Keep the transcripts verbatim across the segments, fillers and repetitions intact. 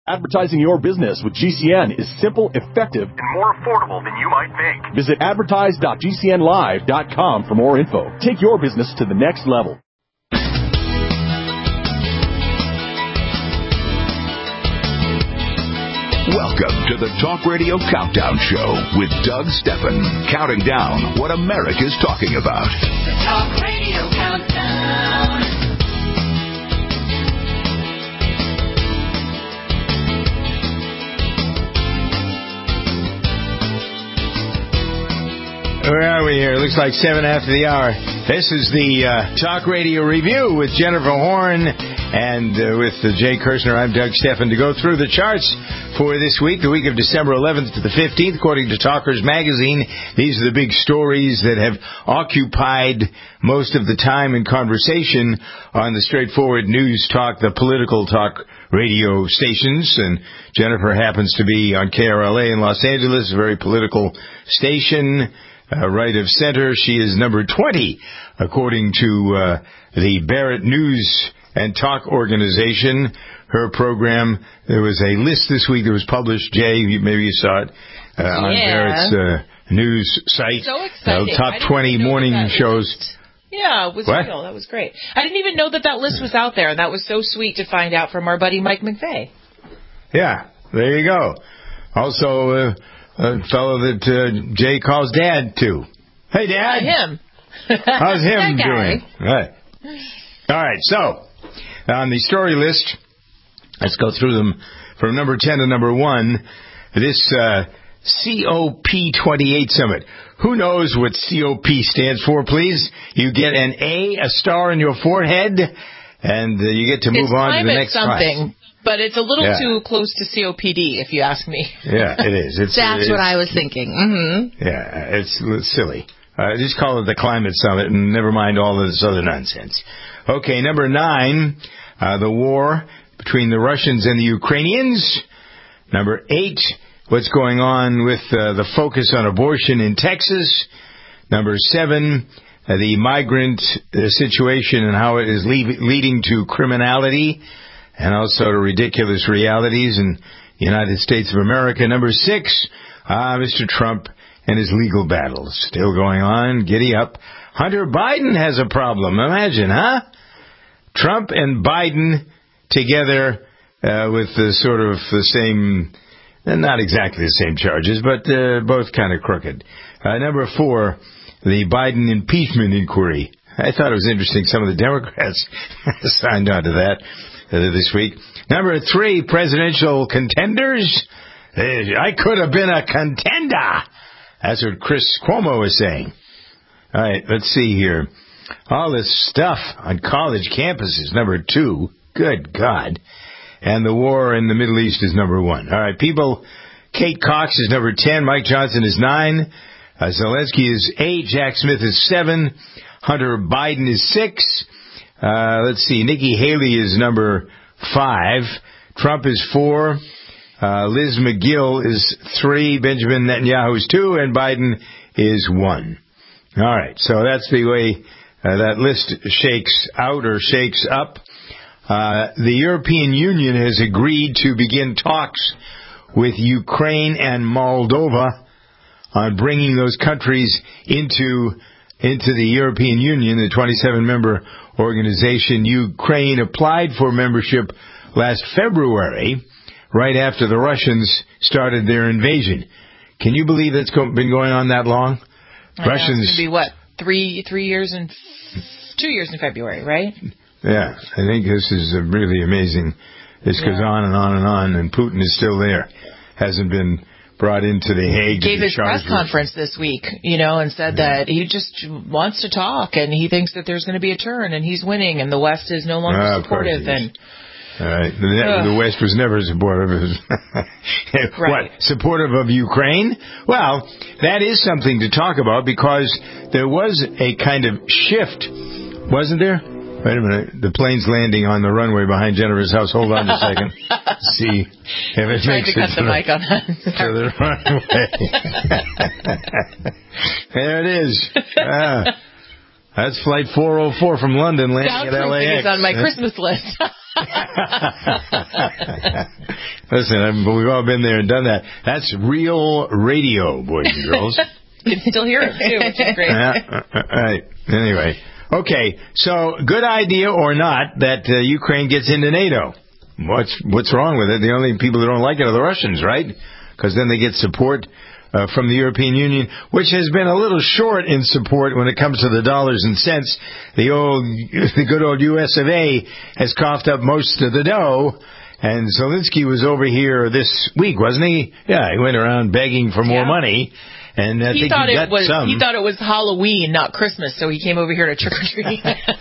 Advertising your business with G C N is simple, effective, and more affordable than you might think. Visit advertise dot g c n live dot com for more info. Take your business to the next level. Welcome to the Talk Radio Countdown Show with Doug Stephan, counting down what America's talking about. The Talk Radio Countdown. Where are we here? Looks like seven after the hour. This is the uh, Talk Radio Review with Jennifer Horn and uh, with uh, Jay Kirshner. I'm Doug Stephan to go through the charts for this week, the week of December eleventh to the fifteenth. According to Talkers Magazine, these are the big stories that have occupied most of the time and conversation on the straightforward news talk, the political talk radio stations. And Jennifer happens to be on K R L A in Los Angeles, a very political station. Uh, right of center, she is number twenty, according to uh, the Barrett News and Talk Organization. Her program, there was a list this week that was published, Jay, maybe you saw it, uh, yeah. on Barrett's uh, news site. So exciting. Uh, top twenty morning that that shows. List. Yeah, it was what? real. That was great. I didn't even know that that list was out there, and that was so sweet to find out from our buddy Mike McVeigh. Yeah, there you go. Also, uh, a fellow that uh, Jay calls Dad, too. Hey, Dad. Uh, him. How's him doing? Right. All right, so, on the story list, let's go through them from number ten to number one. This uh, C O P twenty-eight summit. Who knows what C O P stands for, please? You get an A, a star on your forehead, and uh, you get to move it's on to the next something. class. But it's a little yeah. too close to C O P D, if you ask me. Yeah, it is. It's, That's it's, what I was thinking. Mm-hmm. Yeah, it's, it's silly. Uh, just call it the Climate Summit and never mind all of this other nonsense. Okay, number nine, uh, the war between the Russians and the Ukrainians. Number eight, what's going on with uh, the focus on abortion in Texas. Number seven, uh, the migrant uh, situation and how it is leave, leading to criminality and also to ridiculous realities in the United States of America. Number six, uh, Mister Trump and his legal battles. Still going on. Giddy up. Hunter Biden has a problem. Imagine, huh? Trump and Biden together uh, with the sort of the same, not exactly the same charges, but uh, both kind of crooked. Uh, number four, the Biden impeachment inquiry. I thought it was interesting. Some of the Democrats signed on to that uh, this week. Number three, presidential contenders. Uh, I could have been a contender. That's what Chris Cuomo was saying. All right, let's see here. All this stuff on college campuses, number two. Good God. And the war in the Middle East is number one. All right, people, Kate Cox is number ten. Mike Johnson is nine. Uh, Zelensky is eight. Jack Smith is seven. Hunter Biden is six. Uh, let's see. Nikki Haley is number five. Trump is four. Uh, Liz McGill is three, Benjamin Netanyahu is two, and Biden is one. All right, so that's the way uh, that list shakes out or shakes up. Uh, the European Union has agreed to begin talks with Ukraine and Moldova on bringing those countries into into the European Union, the twenty-seven member organization. Ukraine applied for membership last February, right after the Russians started their invasion. Can you believe that's go- been going on that long? I Russians. Know, it's gonna be what three three years and f- two years in February, right? Yeah, I think this is uh, really amazing. This yeah. goes on and on and on, and Putin is still there. Hasn't been brought into the Hague. He gave his press conference this week, you know, and said yeah. that he just wants to talk, and he thinks that there's going to be a turn, and he's winning, and the West is no longer uh, supportive, and. All right. The, uh, the West was never supportive of right. What? Supportive of Ukraine? Well, that is something to talk about because there was a kind of shift, wasn't there? Wait a minute. The plane's landing on the runway behind Jennifer's house. Hold on a second. See if it Trying makes to it cut the mic on that. to the runway. There it is. Ah. That's flight four oh four from London landing Sounds at L A X. It's on my Christmas list. Listen, I'm, we've all been there and done that. That's real radio, boys and girls. You can still hear it, too, which is great. Yeah, uh, right. Anyway. Okay, so good idea or not that uh, Ukraine gets into NATO. What's what's wrong with it? The only people who don't like it are the Russians, right? Because then they get support uh, from the European Union, which has been a little short in support when it comes to the dollars and cents. The old, the good old U S of A has coughed up most of the dough, and Zelensky was over here this week, wasn't he? Yeah, he went around begging for more Yeah. money. And I he think thought he it got was some. he thought it was Halloween, not Christmas, so he came over here to trick or treat.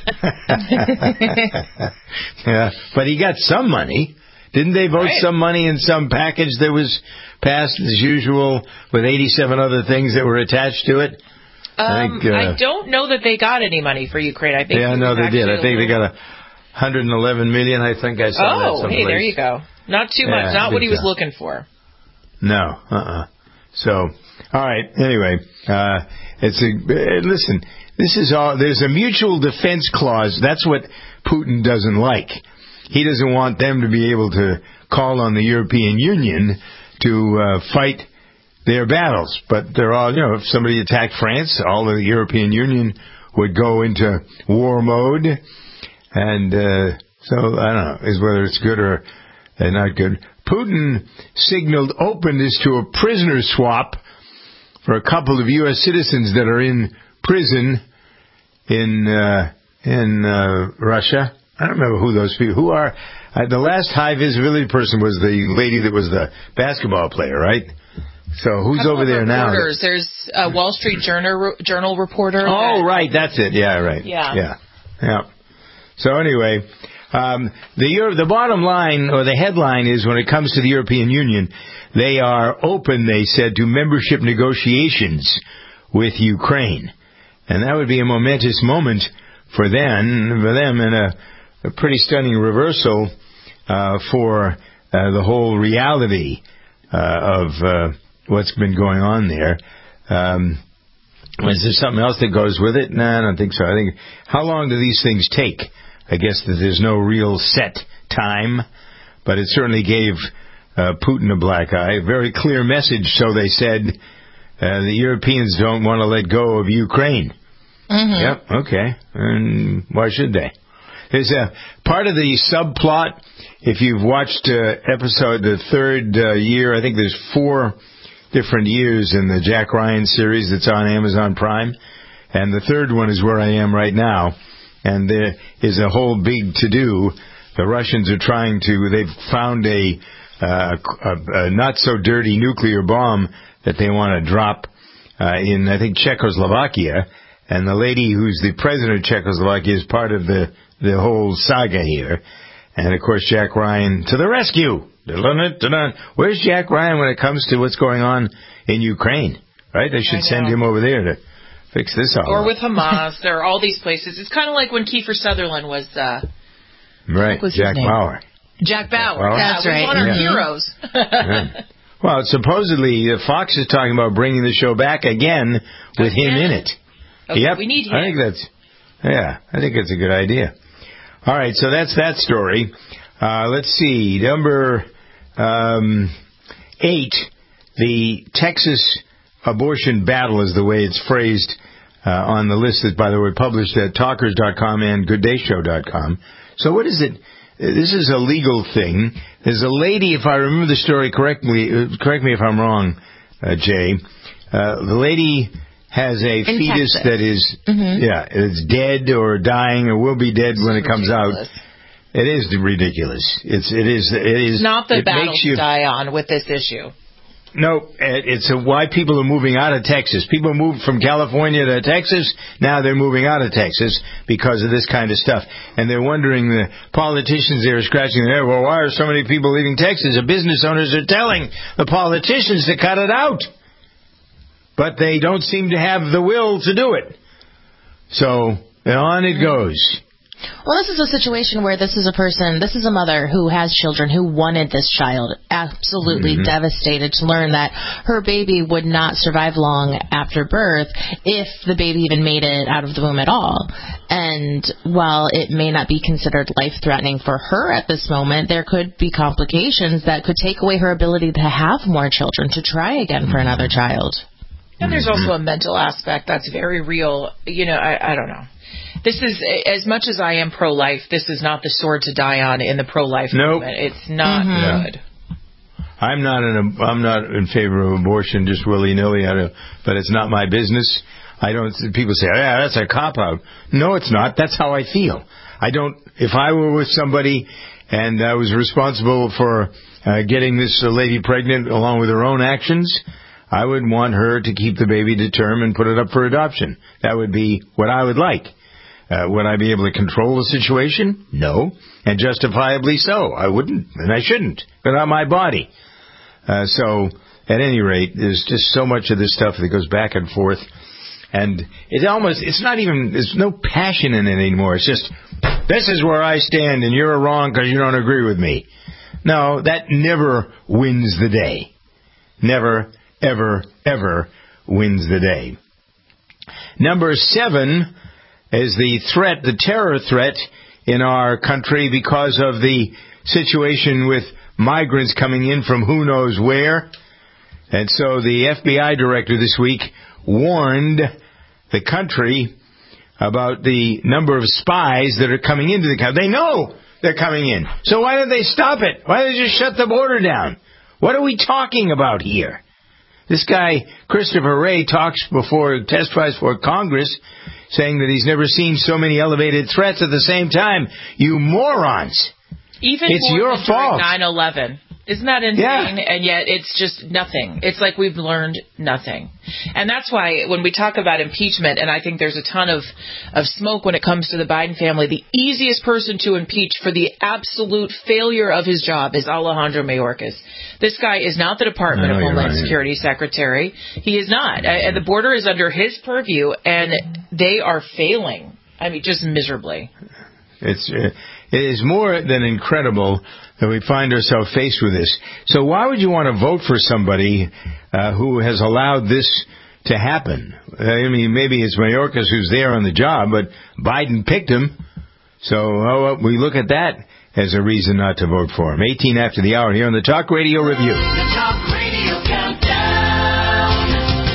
Yeah, but he got some money. Didn't they vote Right. some money in some package that was passed as usual with eighty-seven other things that were attached to it? Um, I think. Uh, I don't know that they got any money for Ukraine. I think. yeah, it no, was they did. actually I think a they little- got a hundred and eleven million. I think I saw that Oh, someplace. hey, there you go. Not too much. Yeah, I Not what think he was so. looking for. No, uh-uh. So, all right. Anyway, uh, it's a uh, listen. This is all. There's a mutual defense clause. That's what Putin doesn't like. He doesn't want them to be able to call on the European Union to uh, fight their battles. But they're all, you know, if somebody attacked France, all of the European Union would go into war mode. And uh, so, I don't know, is whether it's good or uh, not good. Putin signaled openness to a prisoner swap for a couple of U S citizens that are in prison in uh, in uh, Russia. I don't remember who those people who are. Uh, the last high visibility person was the lady that was the basketball player, right? So who's Couple over of there now? reporters. There's a Wall Street Journal Journal reporter. Oh, that- right, that's it. Yeah, right. Yeah. yeah, yeah. So anyway, um, the Euro- the bottom line or the headline is when it comes to the European Union, they are open, they said, to membership negotiations with Ukraine, and that would be a momentous moment for them, for them, and a, a pretty stunning reversal uh, for uh, the whole reality uh, of uh, what's been going on there. Um, is there something else that goes with it? No, I don't think so. I think, how long do these things take? I guess that there's no real set time, but it certainly gave uh, Putin a black eye. A very clear message, so they said, uh, the Europeans don't want to let go of Ukraine. Mm-hmm. Yep, okay. And why should they? There's a part of the subplot, if you've watched uh, episode, the third uh, year, I think there's four different years in the Jack Ryan series that's on Amazon Prime, and the third one is where I am right now, and there is a whole big to-do. The Russians are trying to, they've found a, uh, a, a not-so-dirty nuclear bomb that they want to drop uh, in, I think, Czechoslovakia, and the lady who's the president of Czechoslovakia is part of the, the whole saga here. And, of course, Jack Ryan to the rescue. Where's Jack Ryan when it comes to what's going on in Ukraine? Right? They should send him over there to fix this all Or up. with Hamas, or all these places. It's kind of like when Kiefer Sutherland was, uh, Right, what was his Jack name? Bauer. Jack Bauer. Bauer. Yeah, That's we right. want our Yeah. heroes. Yeah. Well, supposedly uh, Fox is talking about bringing the show back again with him Again? in it. Okay, Yep, we need him. I think that's, yeah, I think it's a good idea. All right, so that's that story. Uh, let's see, number um, eight, the Texas abortion battle is the way it's phrased uh, on the list that, by the way, published at talkers dot com and good day show dot com. So what is it? This is a legal thing. There's a lady, if I remember the story correctly, uh, correct me if I'm wrong, uh, Jay, uh, the lady has a In fetus Texas. that is, Mm-hmm. yeah, it's dead or dying or will be dead when it comes ridiculous. out. It is ridiculous. It's it is it is It's not the it battle makes to you die on with this issue. no. it- It's a, why people are moving out of Texas. People moved from California to Texas. Now they're moving out of Texas because of this kind of stuff, and they're wondering. The politicians there are scratching their head. Well, why are so many people leaving Texas? The business owners are telling the politicians to cut it out, but they don't seem to have the will to do it. So and on it goes. Well, this is a situation where this is a person, this is a mother who has children who wanted this child, absolutely mm-hmm. devastated to learn that her baby would not survive long after birth if the baby even made it out of the womb at all. And while it may not be considered life-threatening for her at this moment, there could be complications that could take away her ability to have more children, to try again for another child. And there's also a mental aspect that's very real. You know, I, I don't know. This is, as much as I am pro-life, this is not the sword to die on in the pro-life nope. movement. It's not mm-hmm. good. I'm not in a, I'm not in favor of abortion just willy-nilly, but it's not my business. I don't. People say, "Yeah, that's a cop-out." No, it's not. That's how I feel. I don't. If I were with somebody and I was responsible for uh, getting this uh, lady pregnant along with her own actions, I would want her to keep the baby to term and put it up for adoption. That would be what I would like. Uh, would I be able to control the situation? No. And justifiably so. I wouldn't, and I shouldn't. But not my body. Uh, so, at any rate, there's just so much of this stuff that goes back and forth. And it almost, it's not even, there's no passion in it anymore. It's just, this is where I stand and you're wrong because you don't agree with me. No, that never wins the day. Never, ever, ever wins the day. Number seven is the threat, the terror threat in our country because of the situation with migrants coming in from who knows where. And so the F B I director this week warned the country about the number of spies that are coming into the country. They know they're coming in. So why don't they stop it? Why don't they just shut the border down? What are we talking about here? This guy, Christopher Wray, talks before, testifies before Congress, saying that he's never seen so many elevated threats at the same time. You morons. Even it's more your than fault. nine eleven. Isn't that insane? Yeah. And yet it's just nothing. It's like we've learned nothing. And that's why when we talk about impeachment, and I think there's a ton of, of smoke when it comes to the Biden family, the easiest person to impeach for the absolute failure of his job is Alejandro Mayorkas. This guy is not the Department of Homeland right. Security Secretary. He is not. And the border is under his purview, and they are failing. I mean, just miserably. It's uh, it is more than incredible that we find ourselves faced with this. So why would you want to vote for somebody uh, who has allowed this to happen? I mean, maybe it's Mayorkas who's there on the job, but Biden picked him. So oh, we look at that as a reason not to vote for him. eighteen after the hour here on the Talk Radio Review. The Talk Radio Countdown.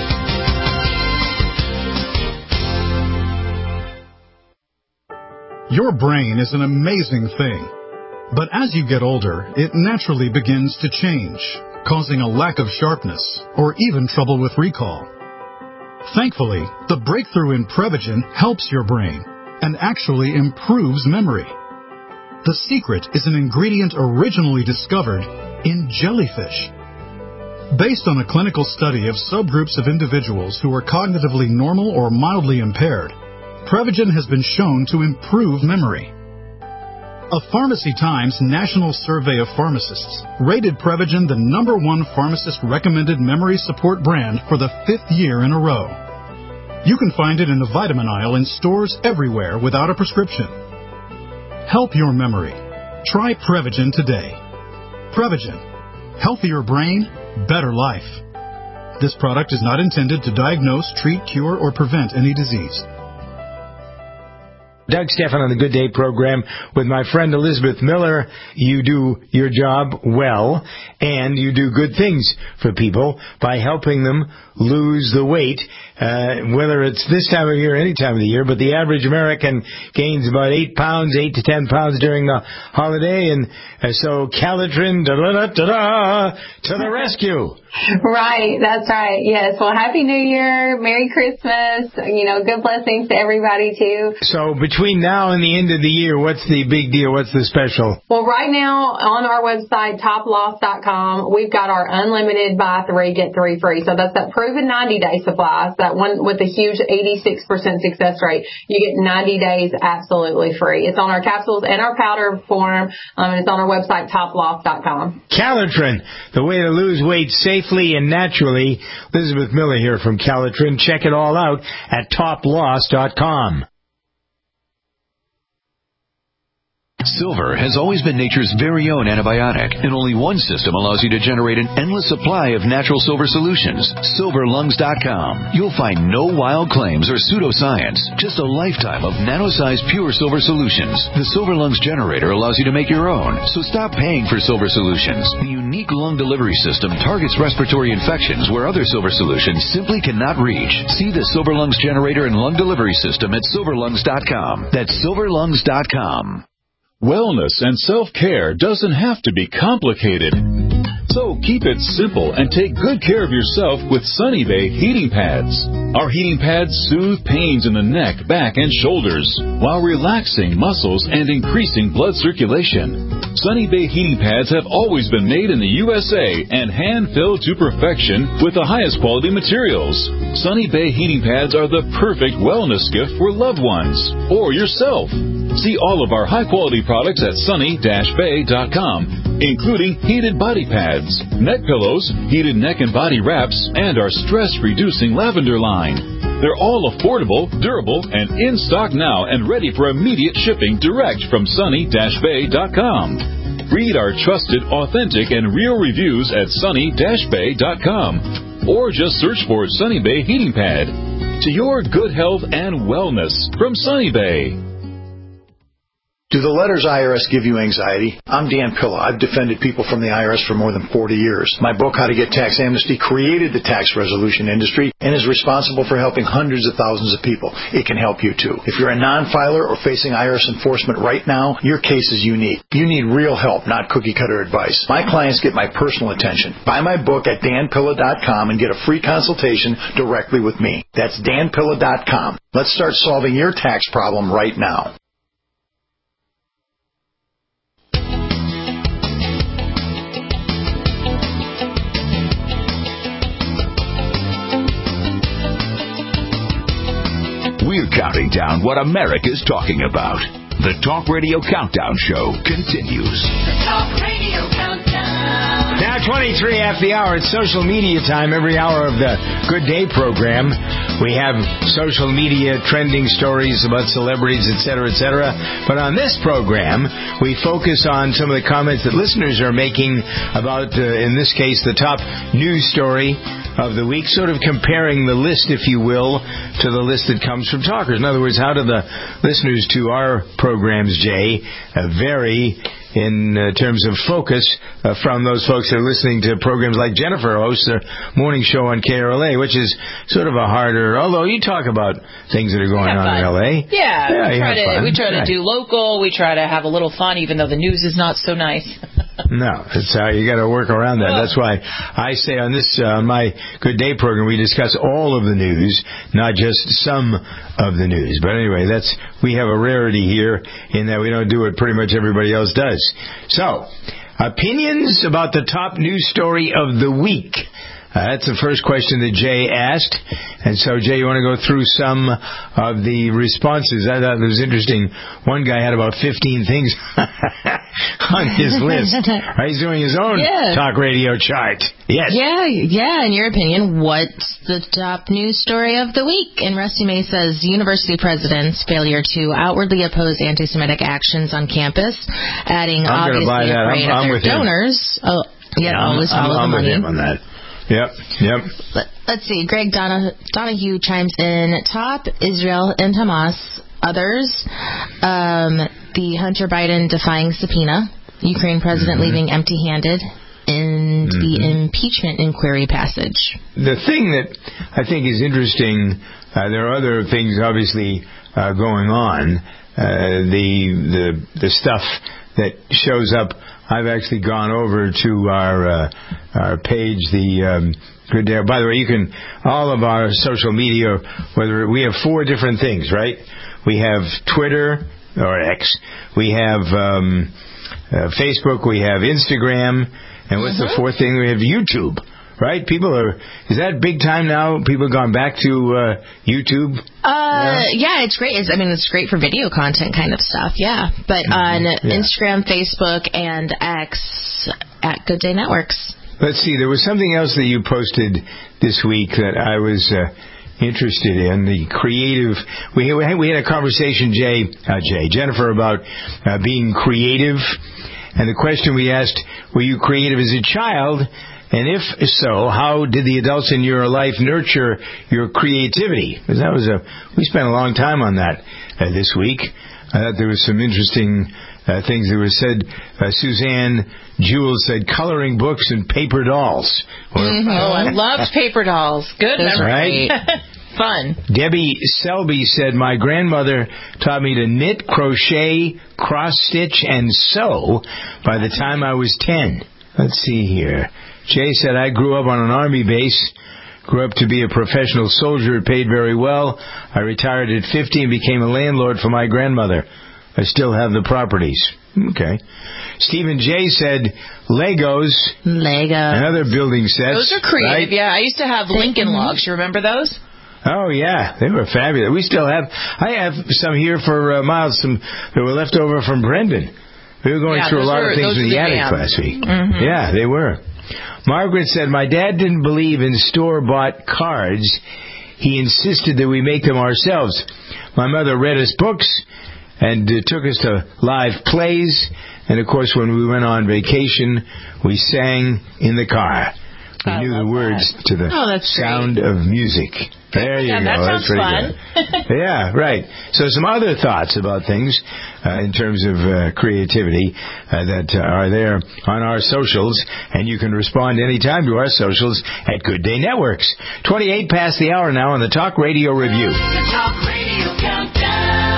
Your brain is an amazing thing. But as you get older, it naturally begins to change, causing a lack of sharpness or even trouble with recall. Thankfully, the breakthrough in Prevagen helps your brain and actually improves memory. The secret is an ingredient originally discovered in jellyfish. Based on a clinical study of subgroups of individuals who are cognitively normal or mildly impaired, Prevagen has been shown to improve memory. A Pharmacy Times National Survey of Pharmacists rated Prevagen the number one pharmacist-recommended memory support brand for the fifth year in a row. You can find it in the vitamin aisle in stores everywhere without a prescription. Help your memory. Try Prevagen today. Prevagen. Healthier brain, better life. This product is not intended to diagnose, treat, cure, or prevent any disease. Doug Stephan on the Good Day program with my friend Elizabeth Miller. You do your job well, and you do good things for people by helping them lose the weight, uh, whether it's this time of year or any time of the year. But the average American gains about eight pounds, eight to ten pounds during the holiday, and uh, so Calitrin, da-da-da-da-da, to the rescue. Right, that's right. Yes, well, Happy New Year, Merry Christmas, you know, good blessings to everybody, too. So between now and the end of the year, what's the big deal? What's the special? Well, right now on our website, top loss dot com, we've got our unlimited buy three, get three free. So that's that proven ninety-day supplies, that one with a huge eighty-six percent success rate. You get ninety days absolutely free. It's on our capsules and our powder form, um, and it's on our website, top loss dot com. Calitrin, the way to lose weight safely and naturally. Elizabeth Miller here from Calitrin. Check it all out at top loss dot com. Silver has always been nature's very own antibiotic, and only one system allows you to generate an endless supply of natural silver solutions. silver lungs dot com. You'll find no wild claims or pseudoscience, just a lifetime of nano-sized pure silver solutions. The Silver Lungs generator allows you to make your own, so stop paying for silver solutions. The unique lung delivery system targets respiratory infections where other silver solutions simply cannot reach. See the Silver Lungs generator and lung delivery system at silver lungs dot com. That's silver lungs dot com. Wellness and self-care doesn't have to be complicated. So keep it simple and take good care of yourself with Sunny Bay heating pads. Our heating pads soothe pains in the neck, back, and shoulders while relaxing muscles and increasing blood circulation. Sunny Bay heating pads have always been made in the U S A and hand-filled to perfection with the highest quality materials. Sunny Bay heating pads are the perfect wellness gift for loved ones or yourself. See all of our high-quality products at sunny dash bay dot com, including heated body pads, neck pillows, heated neck and body wraps, and our stress-reducing lavender line. They're all affordable, durable, and in stock now and ready for immediate shipping direct from sunny dash bay dot com. Read our trusted, authentic, and real reviews at sunny dash bay dot com or just search for Sunny Bay Heating Pad. To your good health and wellness from Sunny Bay. Do the letters I R S give you anxiety? I'm Dan Pilla. I've defended people from the I R S for more than forty years. My book, How to Get Tax Amnesty, created the tax resolution industry and is responsible for helping hundreds of thousands of people. It can help you, too. If you're a non-filer or facing I R S enforcement right now, your case is unique. You need real help, not cookie-cutter advice. My clients get my personal attention. Buy my book at dan pilla dot com and get a free consultation directly with me. That's dan pilla dot com. Let's start solving your tax problem right now. We're counting down what America's talking about. The Talk Radio Countdown Show continues. The Talk Radio Countdown. Now twenty-three after the hour. It's social media time. Every hour of the Good Day program, we have social media trending stories about celebrities, et cetera, et cetera. But on this program, we focus on some of the comments that listeners are making about, uh, in this case, the top news story of the week, sort of comparing the list, if you will, to the list that comes from talkers. In other words, how do the listeners to our programs, Jay, uh, vary in uh, terms of focus uh, from those folks that are listening to programs like Jennifer hosts their morning show on K R L A, which is sort of a harder, although you talk about things that are going on in L A. Yeah, yeah we try to fun. we try to right. do local. We try to have a little fun, even though the news is not so nice. No, it's how you got to work around that. That's why I say on this uh, my Good Day program we discuss all of the news, not just some of the news. But anyway, that's we have a rarity here in that we don't do what pretty much everybody else does. So, opinions about the top news story of the week. Uh, that's the first question that Jay asked. And so, Jay, you want to go through some of the responses? I thought it was interesting. One guy had about fifteen things on his list. He's doing his own yeah. talk radio chart. Yes. Yeah, yeah. In your opinion, what's the top news story of the week? And Rusty May says, university presidents' failure to outwardly oppose anti-Semitic actions on campus, adding I'm obviously buy that. afraid I'm, I'm of their donors. Oh, yeah, yeah, always I'm, follow I'm, the I'm money. with him on that. Yep, yep. Let, let's see. Greg Dona, Donahue chimes in. Top, Israel and Hamas. Others, um, the Hunter Biden defying subpoena. Ukraine president mm-hmm. leaving empty-handed. And mm-hmm. the impeachment inquiry passage. The thing that I think is interesting, uh, there are other things obviously uh, going on. Uh, the the the stuff that shows up. I've actually gone over to our uh, our page, the um, Good Day. By the way, you can all of our social media. Whether we have four different things, right? We have Twitter or X. We have um, uh, Facebook. We have Instagram. And what's mm-hmm. the fourth thing? We have YouTube. Right? People are, is that big time now? People have gone back to uh, YouTube? Uh, yeah. yeah, it's great. It's, I mean, it's great for video content kind of stuff, yeah. But mm-hmm. on yeah. Instagram, Facebook, and X at Good Day Networks. Let's see. There was something else that you posted this week that I was uh, interested in, the creative. We we had a conversation, Jay, uh, Jay, Jennifer, about uh, being creative, and the question we asked: were you creative as a child? And if so, how did the adults in your life nurture your creativity? Because that was a we spent a long time on that uh, this week. I thought there was some interesting uh, things that were said. Uh, Suzanne Jewell said coloring books and paper dolls. Or, mm-hmm. Oh, I loved paper dolls. Good memory. Right? Fun. Debbie Selby said, my grandmother taught me to knit, crochet, cross-stitch, and sew by the time I was ten. Let's see here. Jay said, I grew up on an army base. Grew up to be a professional soldier. It paid very well. I retired at fifty and became a landlord for my grandmother. I still have the properties. Okay. Stephen J. said, Legos. Legos. And other building sets. Those are creative, right? yeah. I used to have Lincoln Logs. You remember those? Oh, yeah. They were fabulous. We still have, I have some here for uh, Miles, some that were left over from Brendan. We were going yeah, through a lot were, of things in the, the attic last week. Mm-hmm. Yeah, they were. Margaret said, my dad didn't believe in store-bought cards. He insisted that we make them ourselves. My mother read us books and uh, took us to live plays. And, of course, when we went on vacation, we sang in the car. We I knew the words that. to the oh, that's sound great. of music. There you yeah, go. That that's sounds pretty fun. good. Yeah, right. So some other thoughts about things uh, in terms of uh, creativity uh, that uh, are there on our socials, and you can respond anytime to our socials at Good Day Networks. twenty-eight past the hour now on the Talk Radio Review. The Talk Radio Countdown.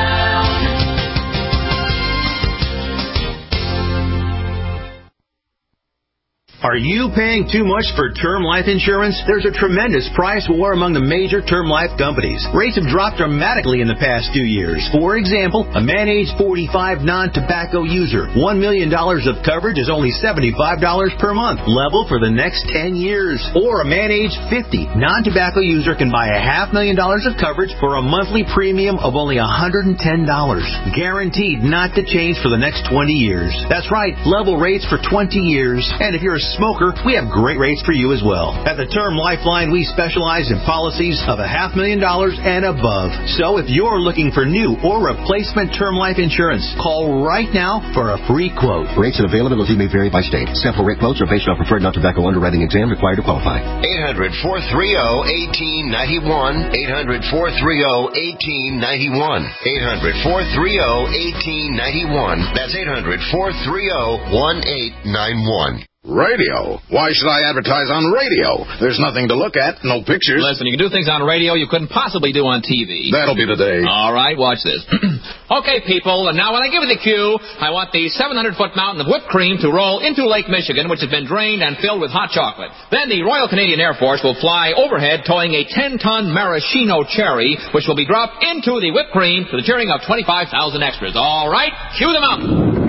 Are you paying too much for term life insurance? There's a tremendous price war among the major term life companies. Rates have dropped dramatically in the past few years. For example, a man age forty-five non-tobacco user, one million dollars of coverage is only seventy-five dollars per month, level for the next ten years. Or a man age fifty non-tobacco user can buy a half million dollars of coverage for a monthly premium of only one hundred ten dollars. Guaranteed not to change for the next twenty years. That's right, level rates for twenty years. And if you're a smoker, we have great rates for you as well. At the Term Lifeline, we specialize in policies of a half million dollars and above. So if you're looking for new or replacement term life insurance, call right now for a free quote. Rates and availability may vary by state. Sample rate quotes are based on preferred non-tobacco underwriting exam required to qualify. eight hundred, four three zero, one eight nine one. eight hundred, four three zero, one eight nine one. eight hundred, four three zero, one eight nine one. That's eight hundred, four three zero, one eight nine one. Radio? Why should I advertise on radio? There's nothing to look at, no pictures. Listen, you can do things on radio you couldn't possibly do on T V. That'll be the day. All right, watch this. Okay, people, and now when I give you the cue, I want the seven hundred foot mountain of whipped cream to roll into Lake Michigan, which has been drained and filled with hot chocolate. Then the Royal Canadian Air Force will fly overhead towing a ten ton maraschino cherry, which will be dropped into the whipped cream to the cheering of twenty-five thousand extras. All right, cue them up.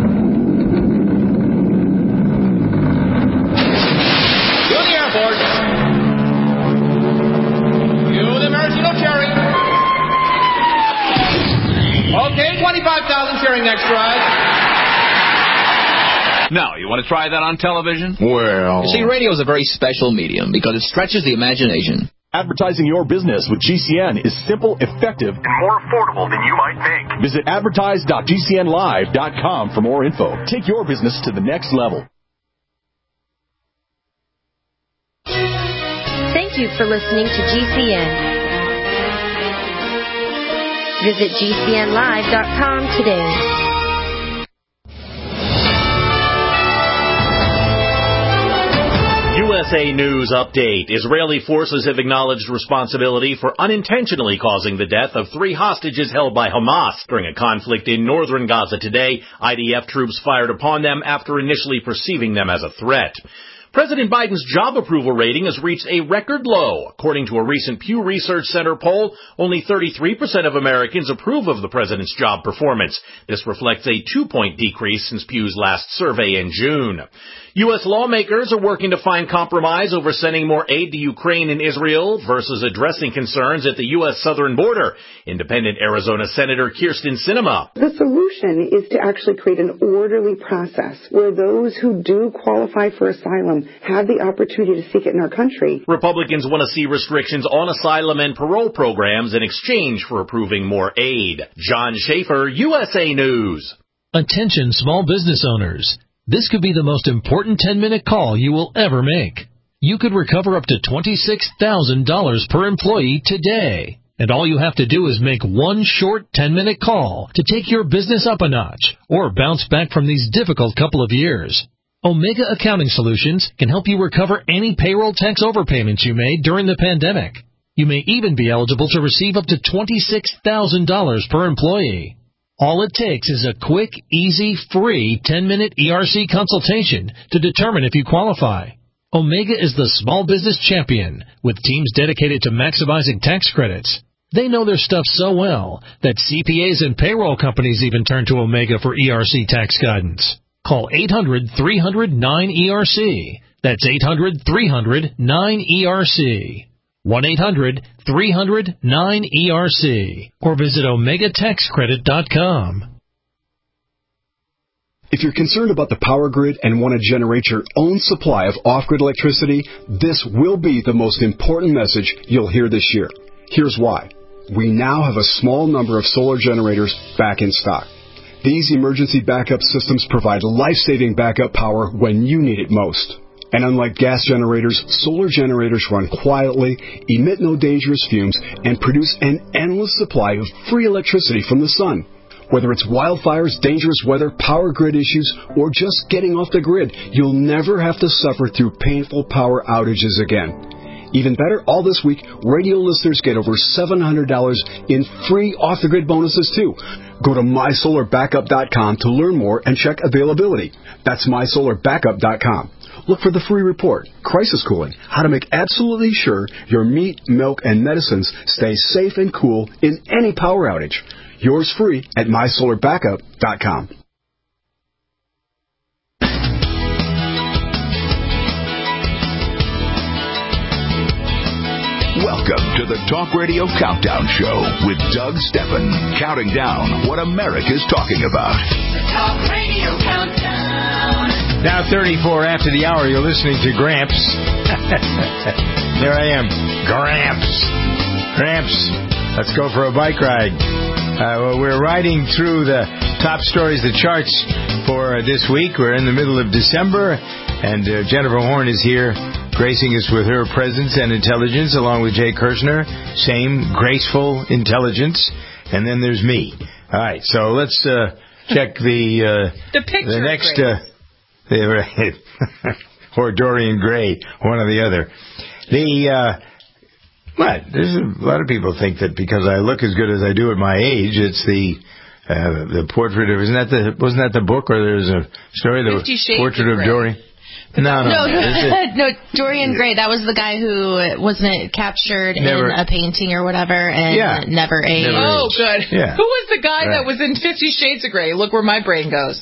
Okay, twenty-five thousand cheering extras. Now, you want to try that on television? Well... You see, radio is a very special medium because it stretches the imagination. Advertising your business with G C N is simple, effective, and more affordable than you might think. Visit advertise dot g c n live dot com for more info. Take your business to the next level. Thank you for listening to G C N. Visit G C N live dot com today. U S A News Update. Israeli forces have acknowledged responsibility for unintentionally causing the death of three hostages held by Hamas during a conflict in northern Gaza today. I D F troops fired upon them after initially perceiving them as a threat. President Biden's job approval rating has reached a record low. According to a recent Pew Research Center poll, only thirty-three percent of Americans approve of the president's job performance. This reflects a two-point decrease since Pew's last survey in June. U S lawmakers are working to find compromise over sending more aid to Ukraine and Israel versus addressing concerns at the U S southern border. Independent Arizona Senator Kyrsten Sinema. The solution is to actually create an orderly process where those who do qualify for asylum asylum have the opportunity to seek it in our country. Republicans want to see restrictions on asylum and parole programs in exchange for approving more aid. John Schaefer, U S A News. Attention small business owners. This could be the most important ten-minute call you will ever make. You could recover up to twenty-six thousand dollars per employee today. And all you have to do is make one short ten-minute call to take your business up a notch or bounce back from these difficult couple of years. Omega Accounting Solutions can help you recover any payroll tax overpayments you made during the pandemic. You may even be eligible to receive up to twenty-six thousand dollars per employee. All it takes is a quick, easy, free ten-minute E R C consultation to determine if you qualify. Omega is the small business champion with teams dedicated to maximizing tax credits. They know their stuff so well that C P As and payroll companies even turn to Omega for E R C tax guidance. Call eight hundred, three hundred, nine E R C. That's eight hundred, three hundred, nine E R C. one eight hundred, three hundred, nine E R C. Or visit omega tax credit dot com. If you're concerned about the power grid and want to generate your own supply of off-grid electricity, this will be the most important message you'll hear this year. Here's why. We now have a small number of solar generators back in stock. These emergency backup systems provide life-saving backup power when you need it most. And unlike gas generators, solar generators run quietly, emit no dangerous fumes, and produce an endless supply of free electricity from the sun. Whether it's wildfires, dangerous weather, power grid issues, or just getting off the grid, you'll never have to suffer through painful power outages again. Even better, all this week, radio listeners get over seven hundred dollars in free off-the-grid bonuses, too. Go to my solar backup dot com to learn more and check availability. That's my solar backup dot com. Look for the free report, Crisis Cooling, how to make absolutely sure your meat, milk, and medicines stay safe and cool in any power outage. Yours free at my solar backup dot com. Welcome to the Talk Radio Countdown Show with Doug Steppen, counting down what America's talking about. The Talk Radio Countdown. Now thirty-four after the hour, you're listening to Gramps. There I am, Gramps. Gramps, let's go for a bike ride. Uh, well, we're riding through the top stories, the charts for this week. We're in the middle of December, and uh, Jennifer Horn is here, gracing us with her presence and intelligence, along with Jay Kirshner. Same graceful intelligence. And then there's me. All right, so let's uh, check the uh, the picture. The next, uh, the, right, or Dorian Gray, one or the other. The uh, what? There's a lot of people think that because I look as good as I do at my age, it's the uh, the portrait of isn't that the wasn't that the book or there's a story the portrait of Dorian. No, no, no, no. no, Dorian Gray. That was the guy who wasn't it captured never, in a painting or whatever, and yeah, never aged. Never oh, aged. good. Yeah. Who was the guy right. that was in Fifty Shades of Grey? Look where my brain goes.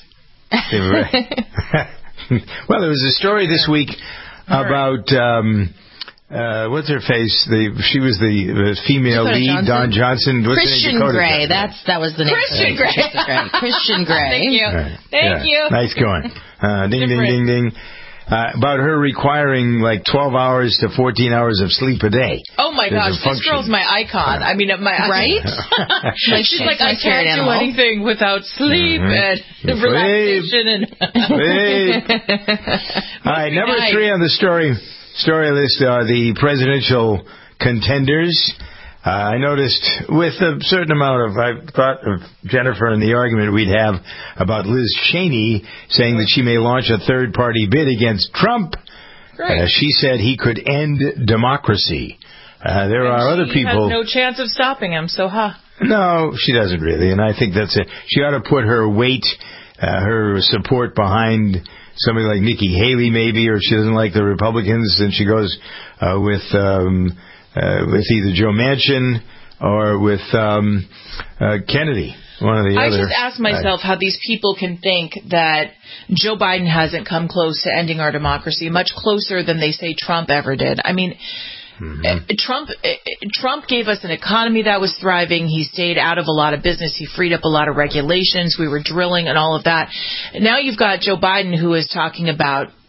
Well, there was a story this week about um, uh, what's her face? The she was the, the female Dakota lead, Johnson. Don Johnson. What's Christian Grey. That's that was the name. Christian Grey. Christian Grey. Thank you. Right. Thank yeah. you. Nice going. Uh, ding, Different. ding, ding, ding. Uh, about her requiring like twelve hours to fourteen hours of sleep a day. Oh my There's gosh, this girl's my icon. I mean, my right? like she's like I can't do animal. anything without sleep mm-hmm. and relaxation and sleep. All right, number night. three on the story story list are the presidential contenders. Uh, I noticed with a certain amount of, I thought of Jennifer and the argument we'd have about Liz Cheney saying that she may launch a third-party bid against Trump. Uh, she said he could end democracy. Uh, there and are other people. She has no chance of stopping him, so huh? No, she doesn't really, and I think that's it. She ought to put her weight, uh, her support behind somebody like Nikki Haley maybe, or if she doesn't like the Republicans, then she goes uh, with... Um, Uh, with either Joe Manchin or with um, uh, Kennedy, one of the I other. I just ask myself how these people can think that Joe Biden hasn't come close to ending our democracy, much closer than they say Trump ever did. I mean, mm-hmm. Trump Trump gave us an economy that was thriving. He stayed out of a lot of business. He freed up a lot of regulations. We were drilling and all of that. Now you've got Joe Biden who is talking about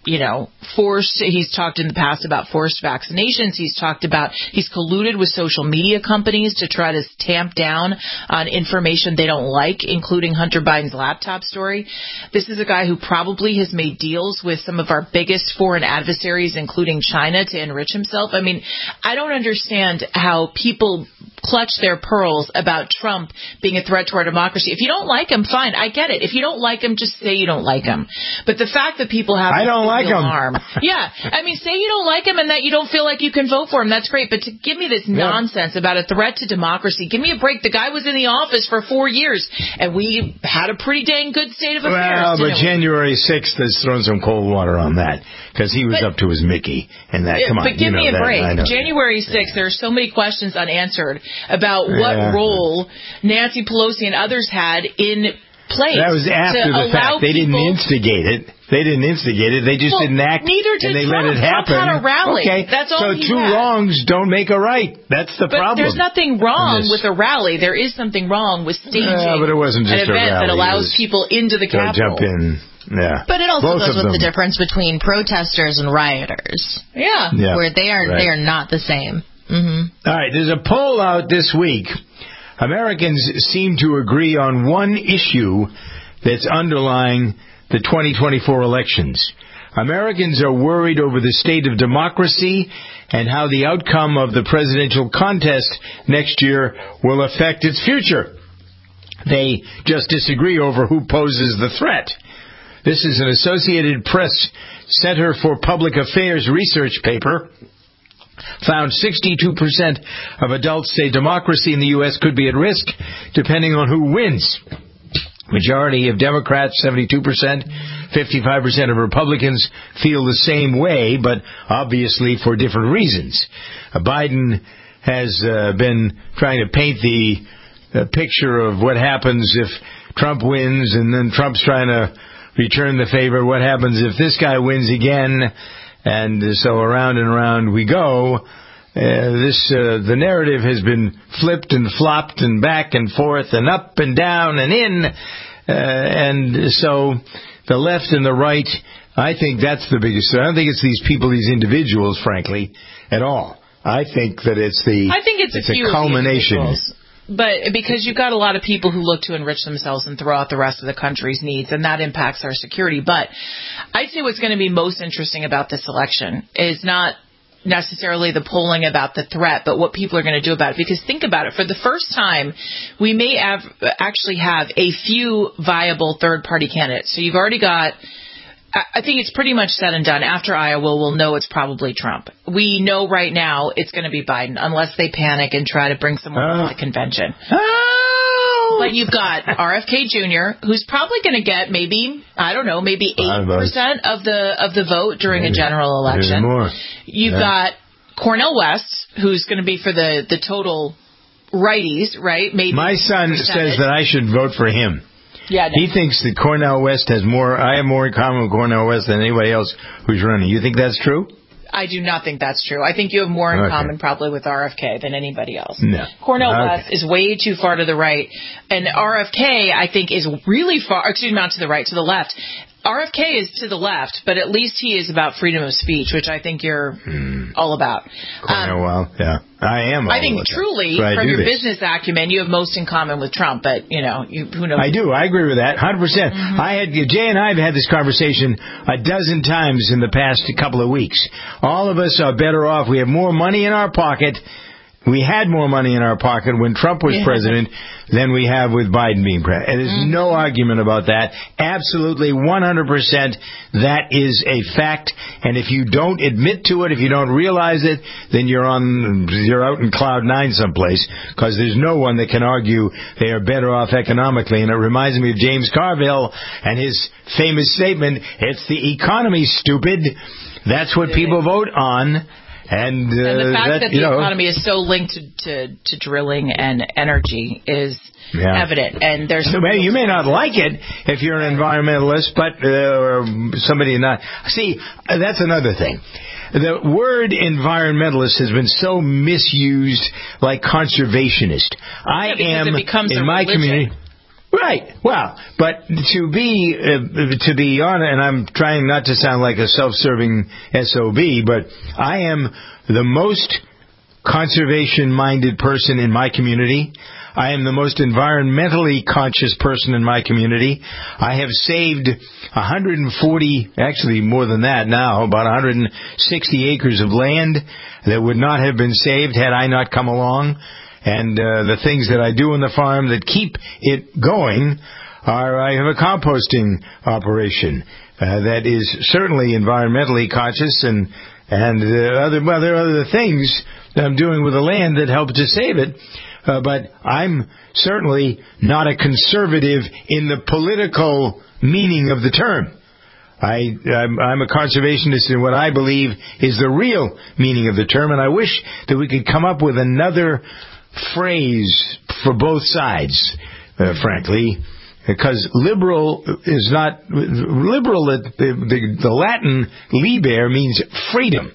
you know, forced, he's talked in the past about forced vaccinations. He's talked about, he's colluded with social media companies to try to tamp down on information they don't like, including Hunter Biden's laptop story. This is a guy who probably has made deals with some of our biggest foreign adversaries, including China, to enrich himself. I mean, I don't understand how people clutch their pearls about Trump being a threat to our democracy. If you don't like him, fine, I get it. If you don't like him, just say you don't like him. But the fact that people have I don't like him. Alarm, yeah, I mean, say you don't like him and that you don't feel like you can vote for him, that's great. But to give me this yeah. nonsense about a threat to democracy, give me a break. The guy was in the office for four years, and we had a pretty dang good state of affairs. Well, but we? January sixth has thrown some cold water on that, because he was but, up to his Mickey. And that, come on, but give you know me a that, break. that, January sixth, there are so many questions unanswered about what yeah. role Nancy Pelosi and others had in place. That was after the fact. They didn't instigate it. They didn't instigate it. They just well, didn't act. Neither did and they Trump. let it happen. Trump had a rally. Okay, that's all so he two had. wrongs don't make a right. That's the but problem. There's nothing wrong with a rally. There is something wrong with staging yeah, but it wasn't just an event a rally. that allows people into the Capitol. Capitol. Jump in. Yeah. But it also Both goes with them. the difference between protesters and rioters. Yeah. yeah. Where they are right. they are not the same. Mm-hmm. All right. There's a poll out this week. Americans seem to agree on one issue that's underlying the twenty twenty-four elections. Americans are worried over the state of democracy and how the outcome of the presidential contest next year will affect its future. They just disagree over who poses the threat. This is an Associated Press Center for Public Affairs research paper. Found sixty-two percent of adults say democracy in the U S could be at risk depending on who wins. Majority of Democrats, seventy-two percent, fifty-five percent of Republicans feel the same way, but obviously for different reasons. Uh, Biden has uh, been trying to paint the uh, picture of what happens if Trump wins, and then Trump's trying to return the favor. What happens if this guy wins again? And so around and around we go. Uh, this uh, the narrative has been flipped and flopped and back and forth and up and down and in. Uh, and so the left and the right, I think that's the biggest. I don't think it's these people, these individuals, frankly, at all. I think that it's the I think it's, it's a, few a culmination. But because you've got a lot of people who look to enrich themselves and throw out the rest of the country's needs, and that impacts our security. But I'd say what's going to be most interesting about this election is not necessarily the polling about the threat, but what people are going to do about it. Because think about it. For the first time, we may have, actually have a few viable third-party candidates. So you've already got... I think it's pretty much said and done. After Iowa, we'll know it's probably Trump. We know right now it's going to be Biden, unless they panic and try to bring someone uh, to the convention. Oh. But you've got R F K Junior, who's probably going to get maybe, I don't know, maybe eight percent of the of the vote during maybe. a general election. Maybe more. You've yeah. got Cornel West, who's going to be for the, the total righties, right? Maybe my son percentage. says that I should vote for him. Yeah, no. He thinks that Cornel West has more, I have more in common with Cornel West than anybody else who's running. You think that's true? I do not think that's true. I think you have more in okay. common probably with R F K than anybody else. No. Cornel okay. West is way too far to the right. And R F K, I think, is really far, excuse me, not to the right, to the left. R F K is to the left, but at least he is about freedom of speech, which I think you're mm. all about. Cornel, um, well, yeah. I am all I think about truly, so from your this. business acumen, you have most in common with Trump, but, you know, you, who knows? I do. I agree with that, one hundred percent. Mm-hmm. I had, Jay and I have had this conversation a dozen times in the past couple of weeks. All of us are better off. We have more money in our pocket. We had more money in our pocket when Trump was yeah. president than we have with Biden being president. And there's mm-hmm. no argument about that. Absolutely, one hundred percent, that is a fact. And if you don't admit to it, if you don't realize it, then you're on, you're out in cloud nine someplace, because there's no one that can argue they are better off economically. And it reminds me of James Carville and his famous statement, "It's the economy, stupid." That's what people vote on. And, uh, and the fact that, that the you know, economy is so linked to, to, to drilling and energy is yeah. evident. And there's so maybe you may not like it if you're an environmentalist, but uh, or somebody not. See, that's another thing. The word environmentalist has been so misused, like conservationist. I yeah, am it becomes in a my religion. community. Right. Well, but to be uh, to be honest, and I'm trying not to sound like a self-serving S O B, but I am the most conservation-minded person in my community. I am the most environmentally conscious person in my community. I have saved one hundred forty, actually more than that now, about one hundred sixty acres of land that would not have been saved had I not come along. And uh, the things that I do on the farm that keep it going are, I have a composting operation uh, that is certainly environmentally conscious, and and uh, other well, there are other things that I'm doing with the land that help to save it. Uh, but I'm certainly not a conservative in the political meaning of the term. I, I'm, I'm a conservationist in what I believe is the real meaning of the term, and I wish that we could come up with another phrase for both sides, uh, frankly, because liberal is not liberal. The, the, the Latin liber means freedom,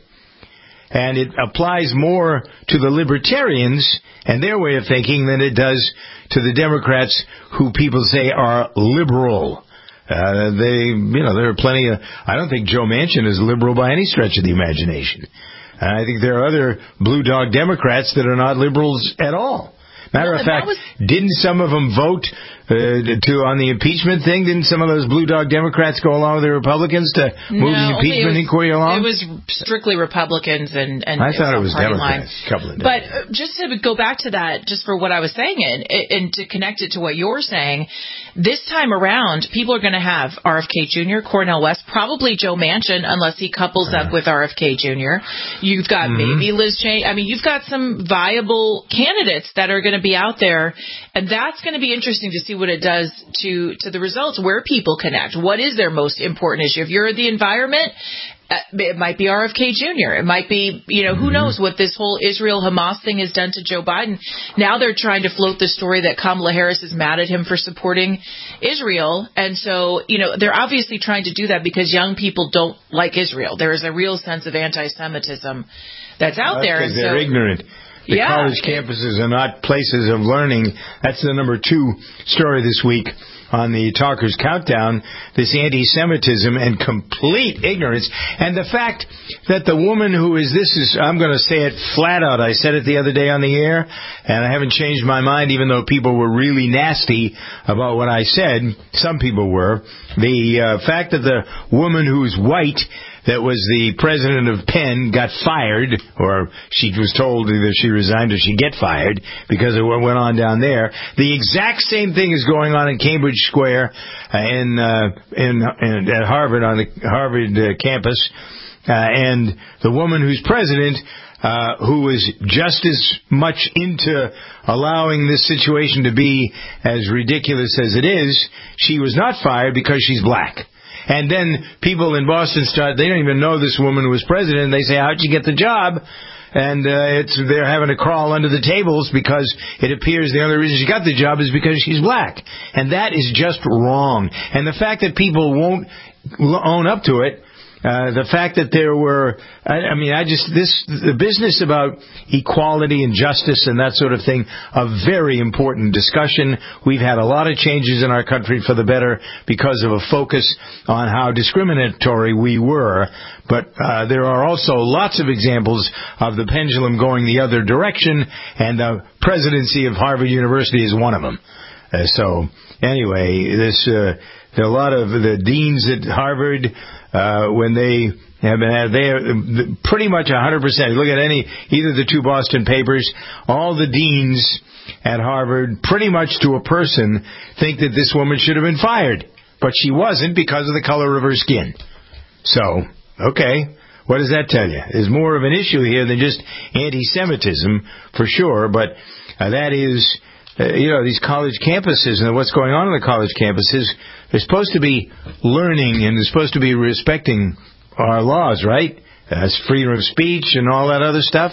and it applies more to the libertarians and their way of thinking than it does to the Democrats, who people say are liberal. Uh, they, you know, there are plenty of. I don't think Joe Manchin is liberal by any stretch of the imagination. And I think there are other blue dog Democrats that are not liberals at all. Matter well, of fact, was... didn't some of them vote uh, to on the impeachment thing? Didn't some of those blue dog Democrats go along with the Republicans to move no, the impeachment was, inquiry along? It was strictly Republicans and, and I thought it was Line. Democrats. A couple of Democrats. Democrats. But just to go back to that, just for what I was saying, and, and to connect it to what you're saying, this time around, people are going to have R F K Junior, Cornel West, probably Joe Manchin, unless he couples uh, up with R F K Junior You've got mm-hmm. maybe Liz Cheney. I mean, you've got some viable candidates that are going to be out there. And that's going to be interesting to see what it does to, to the results, where people connect. What is their most important issue? If you're the environment, uh, it might be R F K Junior It might be, you know, who knows what this whole Israel-Hamas thing has done to Joe Biden. Now they're trying to float the story that Kamala Harris is mad at him for supporting Israel. And so, you know, they're obviously trying to do that because young people don't like Israel. There is a real sense of anti-Semitism that's out well, there. Because and they're so, ignorant. The yeah. college campuses are not places of learning. That's the number two story this week on the Talkers Countdown, this anti-Semitism and complete ignorance. And the fact that the woman who is, this is, I'm going to say it flat out. I said it the other day on the air, and I haven't changed my mind, even though people were really nasty about what I said. Some people were. The uh, fact that the woman who's white, that was the president of Penn, got fired, or she was told either she resigned or she'd get fired because of what went on down there. The exact same thing is going on in Cambridge Square uh, in, uh, in, in at Harvard, on the Harvard uh, campus, uh, and the woman who's president, uh, who is just as much into allowing this situation to be as ridiculous as it is, she was not fired because she's black. And then people in Boston start, they don't even know this woman was president. They say, how'd you get the job? And uh, it's they're having to crawl under the tables because it appears the only reason she got the job is because she's black. And that is just wrong. And the fact that people won't own up to it, Uh, the fact that there were, I, I mean, I just, this, the business about equality and justice and that sort of thing, a very important discussion. We've had a lot of changes in our country for the better because of a focus on how discriminatory we were. But uh, there are also lots of examples of the pendulum going the other direction, and the presidency of Harvard University is one of them. Uh, so, anyway, this, uh, there are a lot of the deans at Harvard, Uh, when they have been, they are pretty much one hundred percent. Look at any, either the two Boston papers, all the deans at Harvard, pretty much to a person, think that this woman should have been fired. But she wasn't because of the color of her skin. So, okay, what does that tell you? There's more of an issue here than just anti-Semitism, for sure, but uh, that is, uh, you know, these college campuses and what's going on in the college campuses, they're supposed to be learning and they're supposed to be respecting our laws, right? That's freedom of speech and all that other stuff.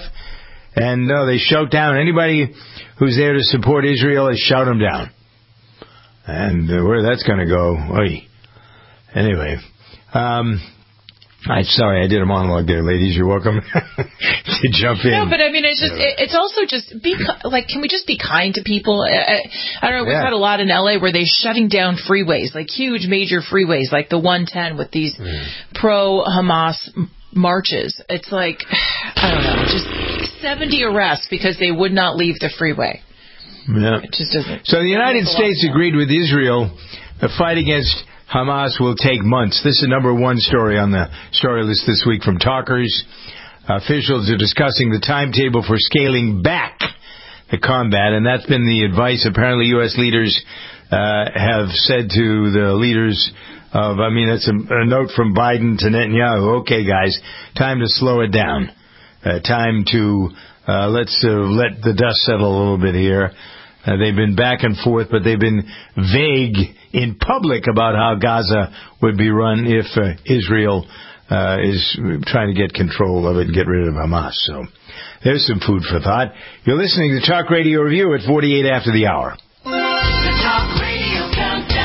And no, they shout down anybody who's there to support Israel. They shout them down. And uh, where that's going to go, oy. Anyway, um, I'm sorry, I did a monologue there, ladies. You're welcome to jump in. No, but I mean, it's just, it, it's also just be like, can we just be kind to people? I, I don't know. We've Yeah. had a lot in L A where they're shutting down freeways, like huge major freeways, like the one ten with these mm. pro-Hamas marches. It's like, I don't know, just seventy arrests because they would not leave the freeway. Yeah. It just doesn't. So the United States agreed with Israel. The fight against Hamas will take months. This is number one story on the story list this week from Talkers. Officials are discussing the timetable for scaling back the combat, and that's been the advice. Apparently, U S leaders uh, have said to the leaders of, I mean, it's a, a note from Biden to Netanyahu. Okay, guys, time to slow it down. Uh, time to uh, let's uh, let the dust settle a little bit here. Uh, they've been back and forth, but they've been vague in public about how Gaza would be run if uh, Israel uh, is trying to get control of it and get rid of Hamas. So there's some food for thought. You're listening to Talk Radio Review at forty-eight after the hour. The Talk Radio Countdown.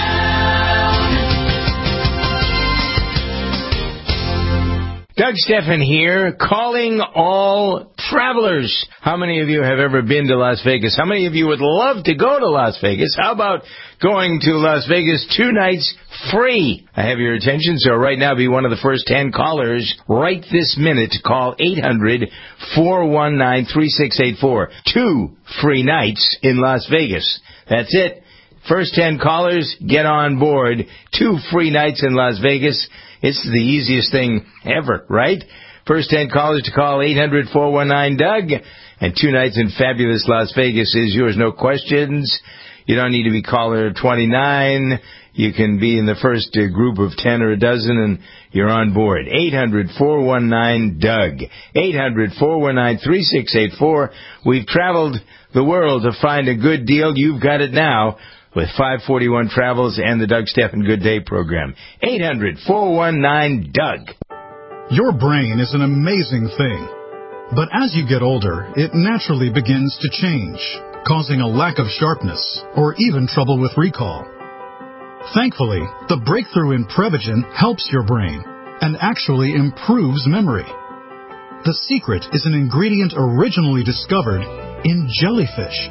Doug Stephan here, calling all travelers. How many of you have ever been to Las Vegas? How many of you would love to go to Las Vegas? How about going to Las Vegas two nights free? I have your attention, so right now be one of the first ten callers right this minute to call eight hundred, four one nine, three six eight four. Two free nights in Las Vegas. That's it. First ten callers, get on board. Two free nights in Las Vegas. It's the easiest thing ever, right? First ten callers to call eight hundred, four one nine, Doug. And two nights in fabulous Las Vegas is yours, no questions. You don't need to be caller twenty-nine. You can be in the first uh, group of ten or a dozen, and you're on board. eight hundred, four one nine, Doug. eight hundred, four one nine, three six eight four. We've traveled the world to find a good deal. You've got it now with five forty-one Travels and the Doug Stephan Good Day program. eight hundred, four one nine, Doug. Your brain is an amazing thing. But as you get older, it naturally begins to change, causing a lack of sharpness or even trouble with recall. Thankfully, the breakthrough in Prevagen helps your brain and actually improves memory. The secret is an ingredient originally discovered in jellyfish.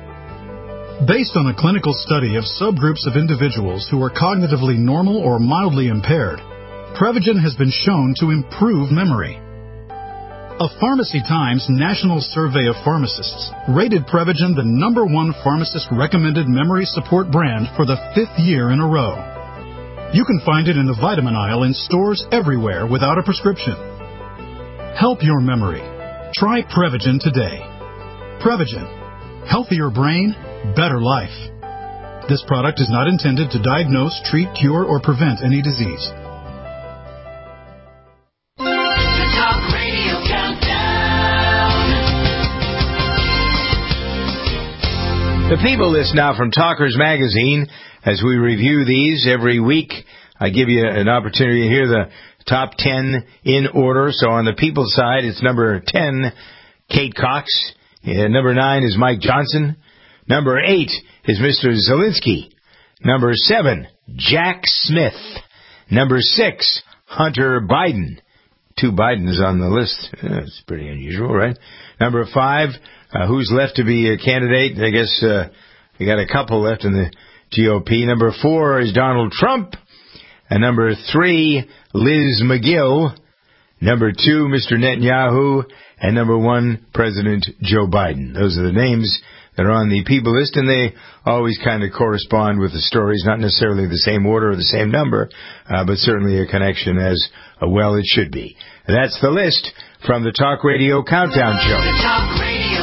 Based on a clinical study of subgroups of individuals who are cognitively normal or mildly impaired, Prevagen has been shown to improve memory. A Pharmacy Times National Survey of Pharmacists rated Prevagen the number one pharmacist-recommended memory support brand for the fifth year in a row. You can find it in the vitamin aisle in stores everywhere without a prescription. Help your memory. Try Prevagen today. Prevagen. Healthier brain, better life. This product is not intended to diagnose, treat, cure, or prevent any disease. The Talk Radio Countdown. The People List now from Talkers Magazine. As we review these every week, I give you an opportunity to hear the top ten in order. So on the People side, it's number ten, Kate Cox. Yeah, number nine is Mike Johnson. Number eight is Mister Zelensky. Number seven, Jack Smith. Number six, Hunter Biden. Two Bidens on the list. That's pretty unusual, right? Number five, uh, who's left to be a candidate? I guess uh, we got a couple left in the G O P. Number four is Donald Trump. And number three, Liz McGill. Number two, Mister Netanyahu. And number one, President Joe Biden. Those are the names that are on the People List, and they always kind of correspond with the stories, not necessarily the same order or the same number, uh, but certainly a connection as uh, well it should be. That's the list from the Talk Radio Countdown Show. The Talk Radio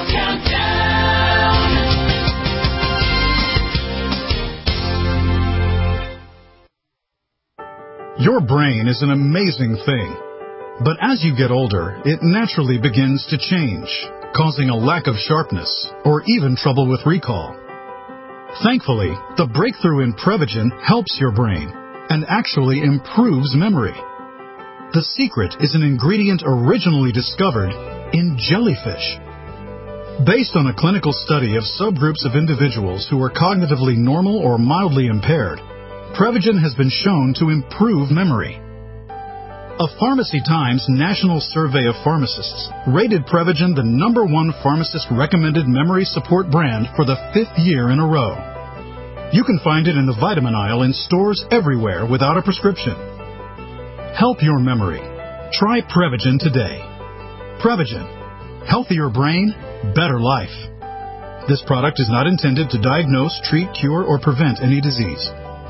Countdown. Your brain is an amazing thing. But as you get older, it naturally begins to change, causing a lack of sharpness or even trouble with recall. Thankfully, the breakthrough in Prevagen helps your brain and actually improves memory. The secret is an ingredient originally discovered in jellyfish. Based on a clinical study of subgroups of individuals who are cognitively normal or mildly impaired, Prevagen has been shown to improve memory. A Pharmacy Times national survey of pharmacists rated Prevagen the number one pharmacist-recommended memory support brand for the fifth year in a row. You can find it in the vitamin aisle in stores everywhere without a prescription. Help your memory. Try Prevagen today. Prevagen. Healthier brain, better life. This product is not intended to diagnose, treat, cure, or prevent any disease.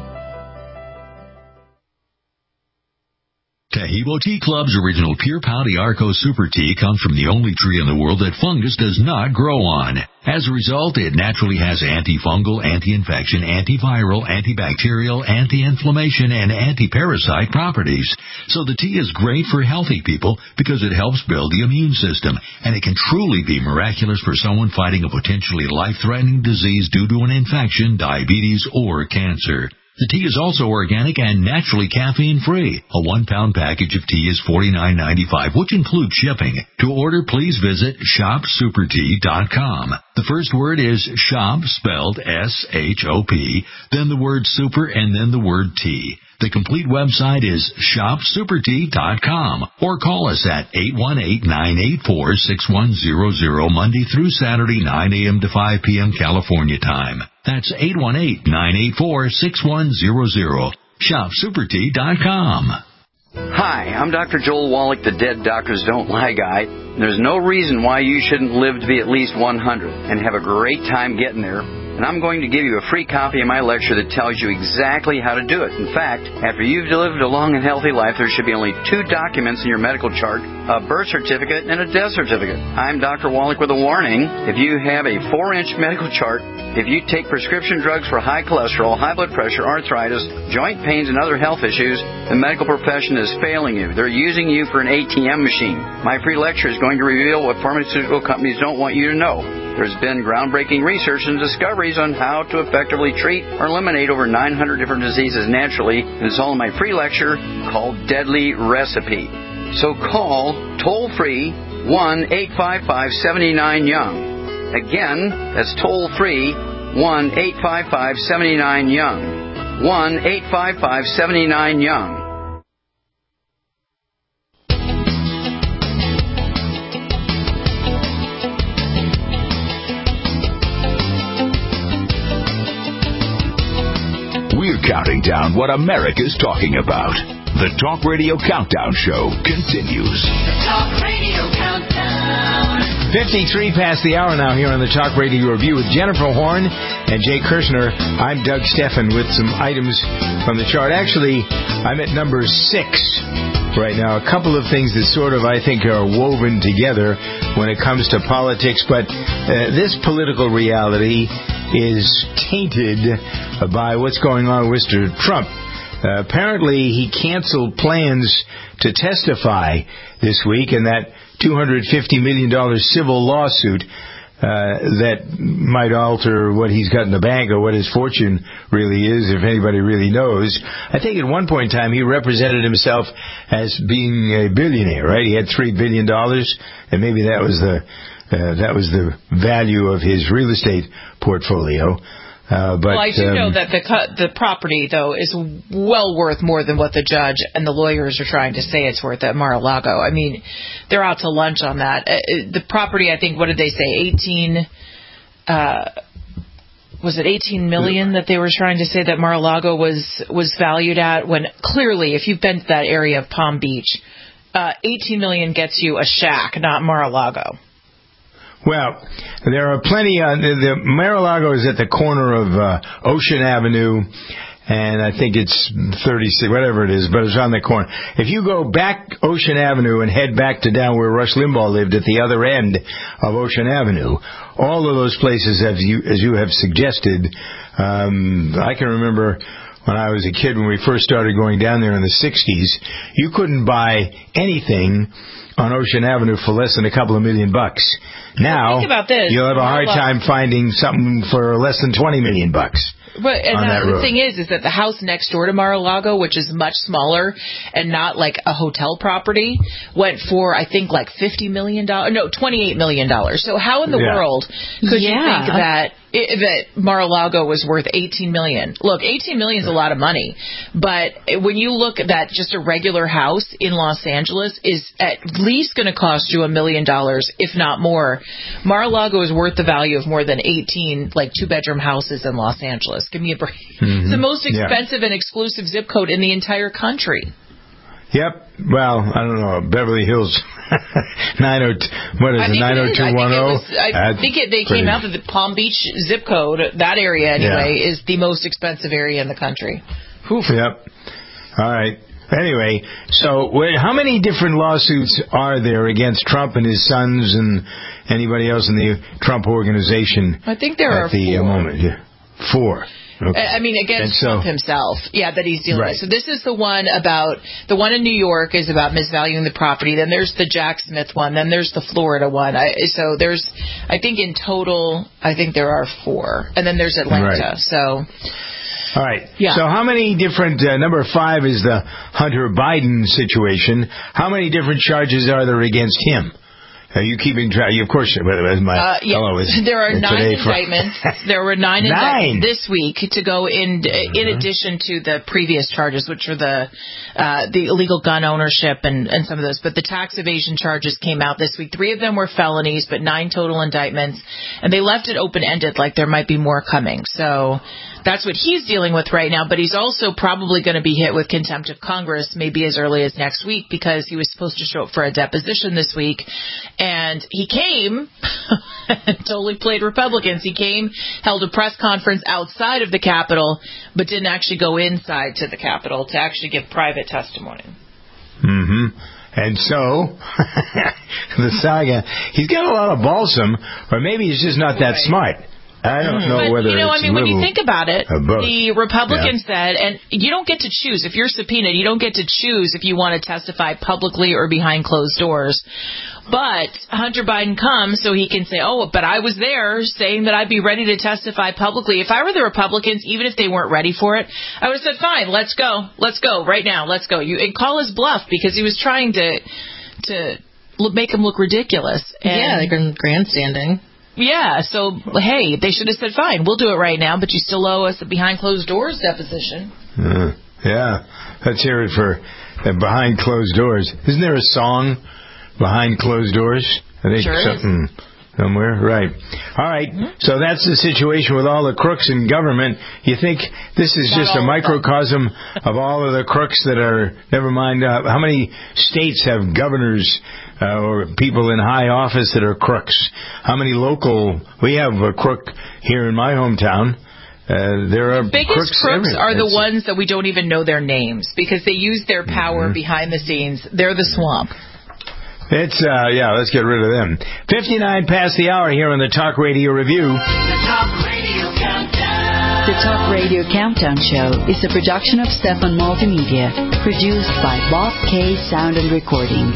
Tahibo Tea Club's original Pure Pau d'Arco Super Tea comes from the only tree in the world that fungus does not grow on. As a result, it naturally has antifungal, anti-infection, antiviral, antibacterial, anti-inflammation, and anti-parasite properties. So the tea is great for healthy people because it helps build the immune system, and it can truly be miraculous for someone fighting a potentially life-threatening disease due to an infection, diabetes, or cancer. The tea is also organic and naturally caffeine-free. A one-pound package of tea is forty-nine ninety-five, which includes shipping. To order, please visit shop super tea dot com. The first word is shop, spelled S H O P, then the word super, and then the word tea. The complete website is shop super tea dot com, or call us at eight one eight, nine eight four, six one zero zero Monday through Saturday, nine a.m. to five p.m. California time. That's eight one eight, nine eight four, six one zero zero. shop super tea dot com. Hi, I'm Doctor Joel Wallach, the Dead Doctors Don't Lie guy. There's no reason why you shouldn't live to be at least one hundred and have a great time getting there. And I'm going to give you a free copy of my lecture that tells you exactly how to do it. In fact, after you've lived a long and healthy life, there should be only two documents in your medical chart, a birth certificate and a death certificate. I'm Doctor Wallach with a warning. If you have a four-inch medical chart, if you take prescription drugs for high cholesterol, high blood pressure, arthritis, joint pains, and other health issues, the medical profession is failing you. They're using you for an A T M machine. My free lecture is going to reveal what pharmaceutical companies don't want you to know. There's been groundbreaking research and discoveries on how to effectively treat or eliminate over nine hundred different diseases naturally, and it's all in my free lecture called Deadly Recipe. So call toll-free one eight five five, seven nine, young. Again, that's toll-free one eight five five, seven nine, young. one eight five five, seven nine, young. We're counting down what America's talking about. The Talk Radio Countdown Show continues. The Talk Radio Countdown. fifty-three past the hour now here on the Talk Radio Review with Jennifer Horn and Jay Kirshner. I'm Doug Steffen with some items from the chart. Actually, I'm at number six right now. A couple of things that sort of, I think, are woven together when it comes to politics, but uh, this political reality is tainted by what's going on with Mister Trump. Uh, apparently, he canceled plans to testify this week in that two hundred fifty million dollars civil lawsuit uh, that might alter what he's got in the bank or what his fortune really is, if anybody really knows. I think at one point in time he represented himself as being a billionaire, right? He had three billion dollars, and maybe that was the Uh, that was the value of his real estate portfolio. Uh, but, well, I do um, know that the cu- the property, though, is well worth more than what the judge and the lawyers are trying to say it's worth at Mar-a-Lago. I mean, they're out to lunch on that. Uh, the property, I think, what did they say, eighteen... Uh, was it eighteen million that they were trying to say that Mar-a-Lago was, was valued at, when clearly, if you've been to that area of Palm Beach, uh, eighteen million gets you a shack, not Mar-a-Lago. Well, there are plenty on the, the Mar-a-Lago is at the corner of uh, Ocean Avenue, and I think it's thirty-six, whatever it is, but it's on the corner. If you go back Ocean Avenue and head back to down where Rush Limbaugh lived at the other end of Ocean Avenue, all of those places, as you as you have suggested, um, I can remember when I was a kid when we first started going down there in the sixties, you couldn't buy anything on Ocean Avenue for less than a couple of million bucks. Now, well, think about this. You'll have a hard time finding something for less than twenty million bucks. But and on that, that the road. thing is, is that the house next door to Mar-a-Lago, which is much smaller and not like a hotel property, went for I think like fifty million dollars. No, twenty-eight million dollars. So how in the Yeah. world could Yeah. you think that it, that Mar-a-Lago was worth eighteen million dollars. Look, eighteen million dollars is a lot of money, but when you look at that, just a regular house in Los Angeles is at least going to cost you a million dollars, if not more. Mar-a-Lago is worth the value of more than eighteen, like, two-bedroom houses in Los Angeles. Give me a break. Mm-hmm. It's the most expensive yeah. and exclusive zip code in the entire country. Yep. Well, I don't know. Beverly Hills, nine oh, what is it, nine oh two one oh? I think it, they came out that the Palm Beach zip code, that area anyway, yeah. is the most expensive area in the country. Oof. Yep. All right. Anyway, so how many different lawsuits are there against Trump and his sons and anybody else in the Trump organization? I think there at are the four. moment. Yeah. Four. Okay. I mean, against so, Trump himself, yeah, that he's dealing right. with. So this is the one about, the one in New York is about misvaluing the property. Then there's the Jack Smith one. Then there's the Florida one. I, so there's, I think in total, I think there are four. And then there's Atlanta. Right. So. All right. Yeah. So how many different, uh, number five is the Hunter Biden situation. How many different charges are there against him? Are you keeping track? Of course, my uh, yeah, fellow is there are nine for... indictments. There were nine, nine indictments this week to go in, uh-huh. in addition to the previous charges, which were the uh, the illegal gun ownership and, and some of those. But the tax evasion charges came out this week. Three of them were felonies, but nine total indictments. And they left it open-ended, like there might be more coming. So that's what he's dealing with right now. But he's also probably going to be hit with contempt of Congress maybe as early as next week because he was supposed to show up for a deposition this week. And he came, totally played Republicans. He came, held a press conference outside of the Capitol, but didn't actually go inside to the Capitol to actually give private testimony. Mm-hmm. And so, the saga, he's got a lot of balsam, or maybe he's just not that right. smart. I don't know but, whether you know, it's I mean, when you think about it, the Republicans yeah. said, and you don't get to choose. If you're subpoenaed, you don't get to choose if you want to testify publicly or behind closed doors. But Hunter Biden comes so he can say, oh, but I was there saying that I'd be ready to testify publicly. If I were the Republicans, even if they weren't ready for it, I would have said, fine, let's go. Let's go right now. Let's go. You and call his bluff because he was trying to to make him look ridiculous. And yeah, like grandstanding. Yeah, so, hey, they should have said, fine, we'll do it right now, but you still owe us a behind closed doors deposition. Uh, yeah, let's hear it for uh, behind closed doors. Isn't there a song, Behind Closed Doors? I think sure something is. Somewhere, right. All right, mm-hmm. So that's the situation with all the crooks in government. You think this is Not just a microcosm of all of the crooks that are, never mind, uh, how many states have governors uh, or people in high office that are crooks? How many local, we have a crook here in my hometown. Uh, there are the biggest crooks, crooks everywhere. are the it's, ones that we don't even know their names because they use their power mm-hmm. behind the scenes. They're the swamp. It's, uh, yeah, let's get rid of them. fifty-nine past the hour here on the Talk Radio Review. The Talk Radio Countdown. The Talk Radio Countdown Show is a production of Stefan Multimedia, produced by Bob K. Sound and Recording.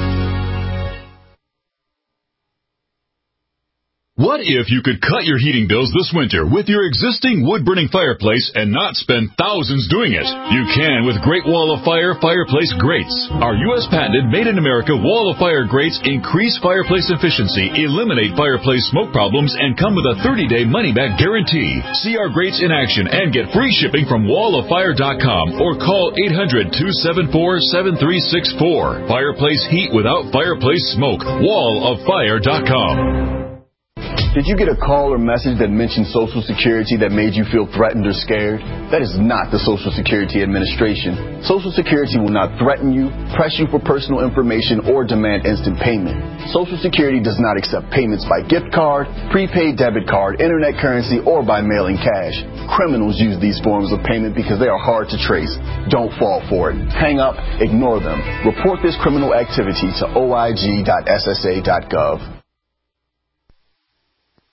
What if you could cut your heating bills this winter with your existing wood-burning fireplace and not spend thousands doing it? You can with Great Wall of Fire Fireplace Grates. Our U S patented made-in-America Wall of Fire grates increase fireplace efficiency, eliminate fireplace smoke problems, and come with a thirty-day money-back guarantee. See our grates in action and get free shipping from wall of fire dot com or call eight hundred, two seven four, seven three six four. Fireplace heat without fireplace smoke. wall of fire dot com. Did you get a call or message that mentioned Social Security that made you feel threatened or scared? That is not the Social Security Administration. Social Security will not threaten you, press you for personal information, or demand instant payment. Social Security does not accept payments by gift card, prepaid debit card, internet currency, or by mailing cash. Criminals use these forms of payment because they are hard to trace. Don't fall for it. Hang up, ignore them. Report this criminal activity to O I G dot S S A dot gov.